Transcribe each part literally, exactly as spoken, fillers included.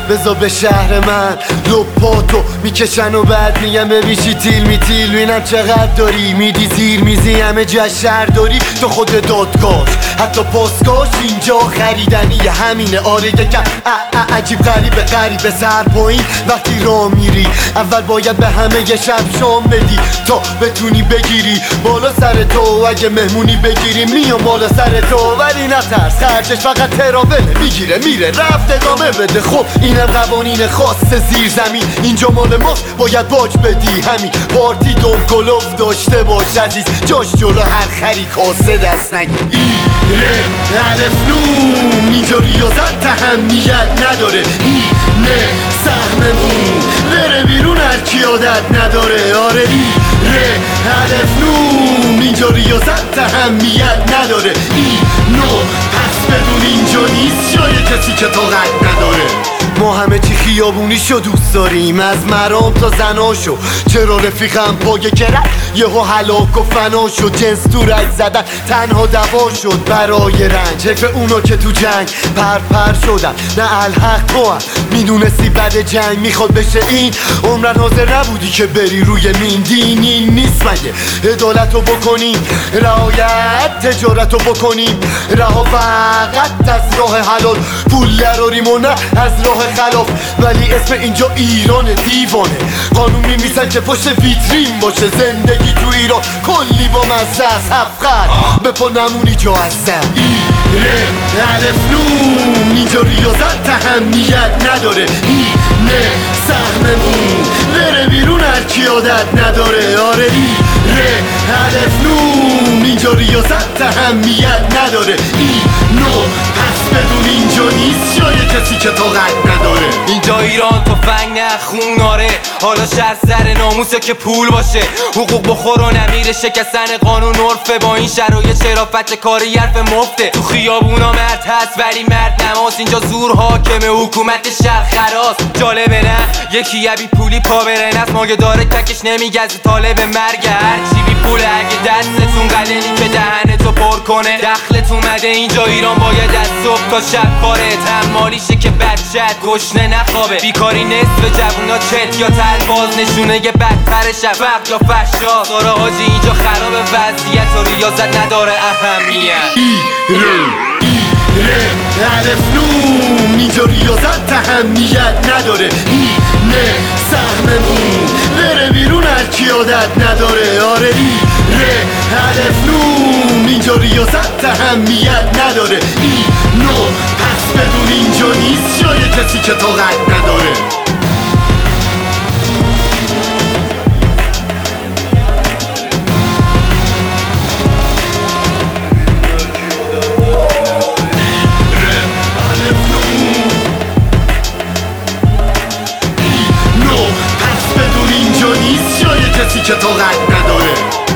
بزا به شهر من لپاتو میکشن و بعد میگم ببیشی تیل میتیل بینم چقدر داری میدی زیر میزی همه جا شهر داری تو خود دادگاش حتی پاسگاش اینجا خریدنیه همینه آره یکم عجیب غریبه غریبه سر پایین وقتی راه میری اول باید به همه یه شب شام بدی تا بتونی بگیری بالا سر تو اگه مهمونی بگیری میام بالا سر تو ولی نترس خرجش فقط تراوله میگیره میره رفت ادامه بده خب اینم قوانین خاص زیر زمین اینجا مال ماست باید باج بدی همین پارتی دوم گلوف داشته باش عزیز جاش جلو هر خری کاسه دست نگی ایره الف نون اینجا ریاضت اهمیت نداره اینه سهممون بره بیرون هرکی عادت نداره آره ایره الف نون اینجا ریاضت اهمیت نداره اینو پس بدون اینجا نیست جای کسی که طاقت نداره ما همه چی خیابونیشو دوست داریم از مرام تا زناشو چرا رفیقم پای کرد یهو هلاک و فنا شد جنس تو رگ زدن تنها دوا شد برای رنج حیف اونا که تو جنگ پر پر شدن نه الحق تو هم میدونستی بعد جنگ میخواد بشه این عمرن حاضر نبودی که بری روی مین دین این نیست مگه عدالتو بکنیم رعایت تجارتو بکنیم رها فقط از راه حلال پول دراریم و نه از راه خلاف ولی اسم اینجا ایران دیوانه قانون میمیسن که پشت ویترین باشه زندگی تو ایران کلی با مزه از هفت به پا نمونی جا هستم ایره الف نون اینجا ریاضت اهمیت نداره اینه سهممون بره بیرون هرکی عادت نداره آره ایره الف نون اینجا ریاضت اهمیت نداره اینو پس بدون اینجا نیست جای کسی که طاقت نداره اینجا ایران تفنگ نه خون آره حالا شهر سر ناموسه که پول باشه حقوق بخور و نمیره شکستن قانون عرفه با این شرایط شرافت کاری حرف مفته تو خیابونا مرد هست ولی مرد نماست اینجا زور حاکمه حکومت شهر خراس جالبه نه یکی یبی پولی پا برن از ماگه داره تکش نمیگزه طالب مرگ هرچی بی پول اگه دستتون قلنی که دهنتو پر کنه دخلت اومده اینجا ایران باید از صبح تا شب کاره تمالیشه که بچت گشنه نخوابه بیکاری نصف جوونا چت یا تل باز نشونه یه بدترشم فقر یا فشا سارا حاجی اینجا خراب وضعیت و ریاضت نداره اهمیت ایره ایره الف نون اینجا ریاضت اهمیت نداره اینه سهممون بره بیرون هرکی عادت نداره آره ایره الف نون اینجا ریاضت اهمیت نداره اینو پس بدون اینجا نیست جای کسی که طاقت نداره کسی که طاقت نداره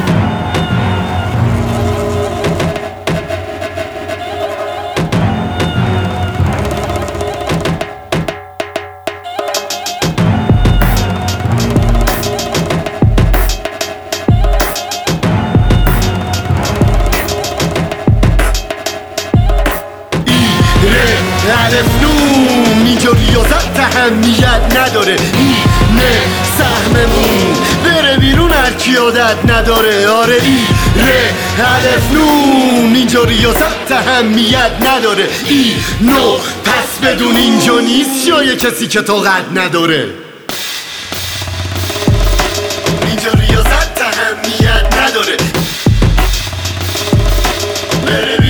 ایره الف نون اینجا ریاضت اهمیت نداره اینه سهممون بره بیرون هرکی عادت نداره آره ایره الف نون اینجا ریاضت اهمیت نداره اینو پس بدون اینجا نیست جای کسی که طاقت نداره اینجا ریاضت اهمیت نداره بره